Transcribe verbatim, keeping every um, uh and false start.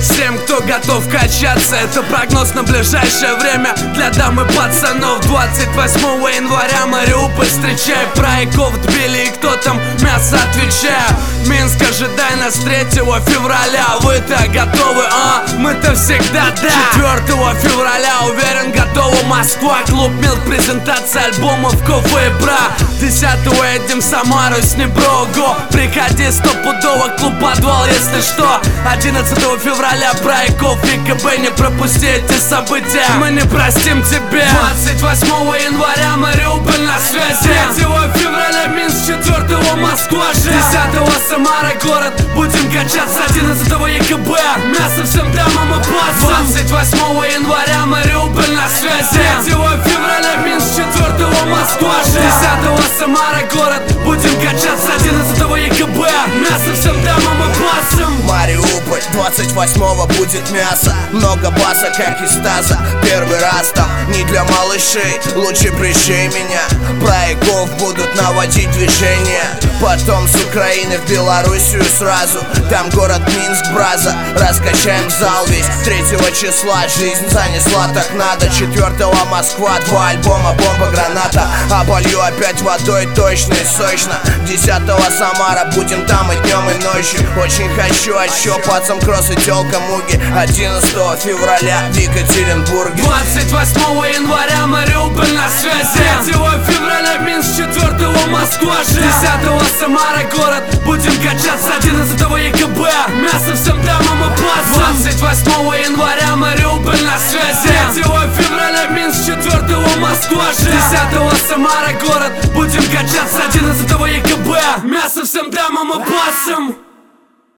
Салют всем, кто готов качаться. Это прогноз на ближайшее время для дам и пацанов. Двадцать восьмого января Мариуполь встречай. Проеков Тбили, и кто там мясо отвечает. Минск, ожидай нас третьего февраля. Вы-то готовы, а? Мы-то всегда да. Четвёртого февраля, уверен, готова Москва. Клуб Милк, презентация альбомов Кофе и Бра. Десятого едем в Самару с Неброго. Приходи стопудово, клуб Подвал, если что. Одиннадцатого февраля Проеков и КБ. Не пропусти эти события, мы не простим тебе. Двадцать восьмого января Мариуполь на связи. Третьего февраля Минск, четвёртого Москва же. Десятого Самара город, будем качаться. Одиннадцатого ЕКБ, мясо всем дамам и пацанам. Двадцать восьмого января Мариуполь на связи. Третьего февраля Минск, четвёртого Москва же. Десятого Самара город, будем качаться. Одиннадцатого ЕКБ, мясо всем дамам и пацанам. Мариуполь, двадцать восьмого будет мясо. Много баса, как из таза. Первый раз там не для малышей. Лучше пришей меня. Проеков будут наводить движение. Потом с Украины в Белоруссию сразу. Там город Минск, браза. Раскачаем зал весь. Третьего числа жизнь занесла так надо. Четвертого Москва, два альбома, бомба, граната. Оболью опять водой точно и сочно. Десятого Самара, будем там и днем и ночью. Очень хочу, а чё, пацан, кросс и тёлка муги. Одиннадцатого февраля в Екатеринбурге. Двадцать восьмого января Мариуполь на связи. Третьего февраля Минск, четвёртого Москва же. Десятого Самара город, будем качаться. Одиннадцатого ЕКБ, мясо всем дамам и пацанам. Двадцать восьмого января Мариуполь на связи. Третьего февраля Минск, четвёртого Москва же. Десятого Самара город, будем качаться. Одиннадцатого ЕКБ, мясо всем дамам и пацанам.